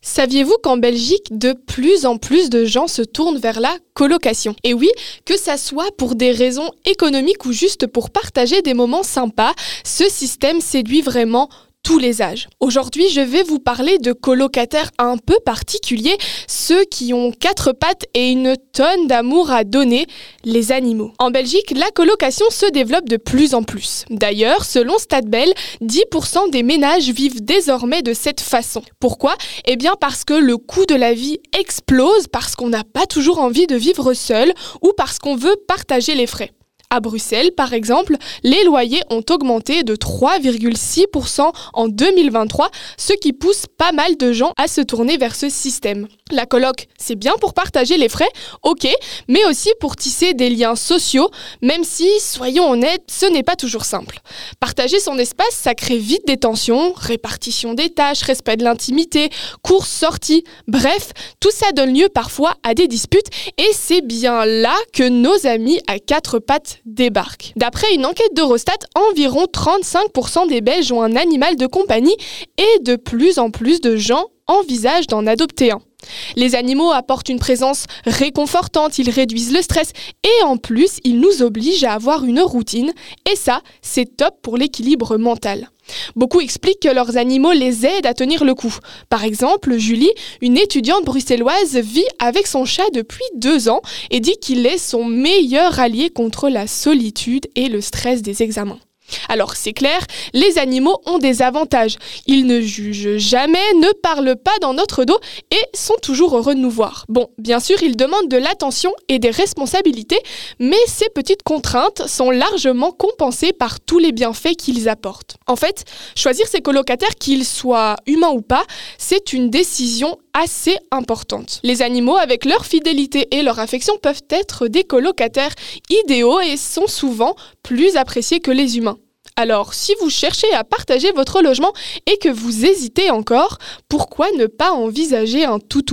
Saviez-vous qu'en Belgique, de plus en plus de gens se tournent vers la colocation? Et oui, que ça soit pour des raisons économiques ou juste pour partager des moments sympas, ce système séduit vraiment tous les âges. Aujourd'hui, je vais vous parler de colocataires un peu particuliers, ceux qui ont 4 pattes et une tonne d'amour à donner, les animaux. En Belgique, la colocation se développe de plus en plus. D'ailleurs, selon Stadbel, 10% des ménages vivent désormais de cette façon. Pourquoi ? Eh bien parce que le coût de la vie explose, parce qu'on n'a pas toujours envie de vivre seul ou parce qu'on veut partager les frais. À Bruxelles, par exemple, les loyers ont augmenté de 3,6% en 2023, ce qui pousse pas mal de gens à se tourner vers ce système. La coloc, c'est bien pour partager les frais, ok, mais aussi pour tisser des liens sociaux, même si, soyons honnêtes, ce n'est pas toujours simple. Partager son espace, ça crée vite des tensions, répartition des tâches, respect de l'intimité, courses, sorties, bref, tout ça donne lieu parfois à des disputes et c'est bien là que nos amis à 4 pattes débarquent. D'après une enquête d'Eurostat, environ 35% des Belges ont un animal de compagnie et de plus en plus de gens envisagent d'en adopter un. Les animaux apportent une présence réconfortante, ils réduisent le stress et en plus, ils nous obligent à avoir une routine et ça, c'est top pour l'équilibre mental. Beaucoup expliquent que leurs animaux les aident à tenir le coup. Par exemple, Julie, une étudiante bruxelloise, vit avec son chat depuis 2 ans et dit qu'il est son meilleur allié contre la solitude et le stress des examens. Alors c'est clair, les animaux ont des avantages. Ils ne jugent jamais, ne parlent pas dans notre dos et sont toujours heureux de nous voir. Bon, bien sûr, ils demandent de l'attention et des responsabilités, mais ces petites contraintes sont largement compensées par tous les bienfaits qu'ils apportent. En fait, choisir ses colocataires, qu'ils soient humains ou pas, c'est une décision assez importante. Les animaux, avec leur fidélité et leur affection, peuvent être des colocataires idéaux et sont souvent plus appréciés que les humains. Alors, si vous cherchez à partager votre logement et que vous hésitez encore, pourquoi ne pas envisager un toutou ?